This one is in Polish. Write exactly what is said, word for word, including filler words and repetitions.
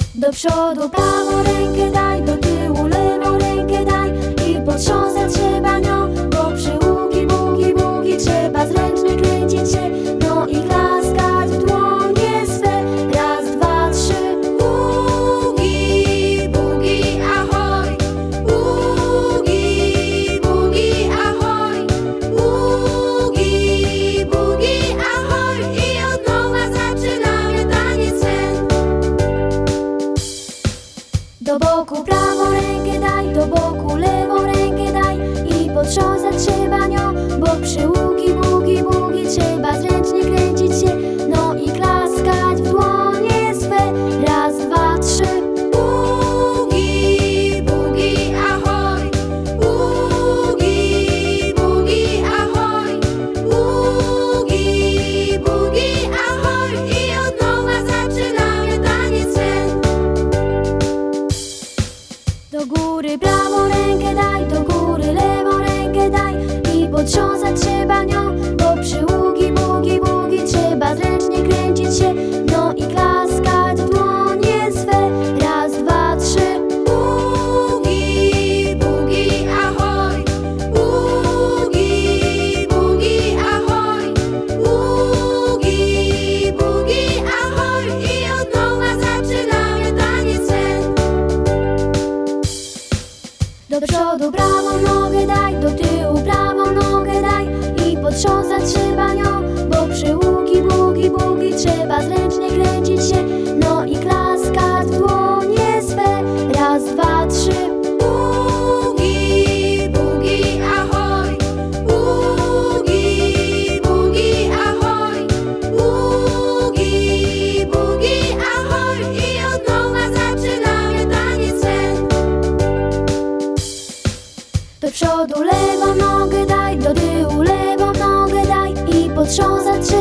Do przodu prawą rękę daj, do tyłu lewą rękę daj i potrząsać trzeba nią, bo przy ługi, bugi, bugi trzeba zręcznie kręcić się, no i klaskać w dłonie swe. Raz, dwa, trzy. Bugi, bugi, ahoj. Bugi, bugi, ahoj. Bugi, bugi, ahoj. I od nowa zaczynamy taniec ten. Do boku prawą rękę daj, do boku lewą rękę daj i potrząsać trzeba nią, bo przy ługi, bugi, bugi trzeba zręcznie kręcić się, no i klaskać w dłonie swe. Raz, dwa, trzy. Bugi, bugi, ahoj. Bugi, bugi, ahoj. Bugi, bugi, ahoj. I od nowa zaczynamy taniec ten. Do góry prawą rękę daj, do góry lewą rękę daj i potrząsać trzeba nią, bo przy ługi, bugi, bugi trzeba zręcznie kręcić się, no i klaskać w dłonie swe. Raz, dwa, trzy. Bugi, bugi, ahoj. Bugi, bugi, ahoj. Bugi, bugi, ahoj. I od nowa zaczynamy taniec ten. Do przodu prawą nogę daj, do tyłu prawą nogę daj i potrząsać trzeba nią, bo przy ługi, bugi, bugi trzeba zręcznie kręcić się, no i klaskać w dłonie swe. Raz, dwa, trzy. Bugi, bugi, ahoj. Bugi, bugi, ahoj. Bugi, bugi, ahoj. I od nowa zaczynamy taniec ten. Do przodu lewą nogę daj, do tyłu lewą nogę daj i potrząsać trzeba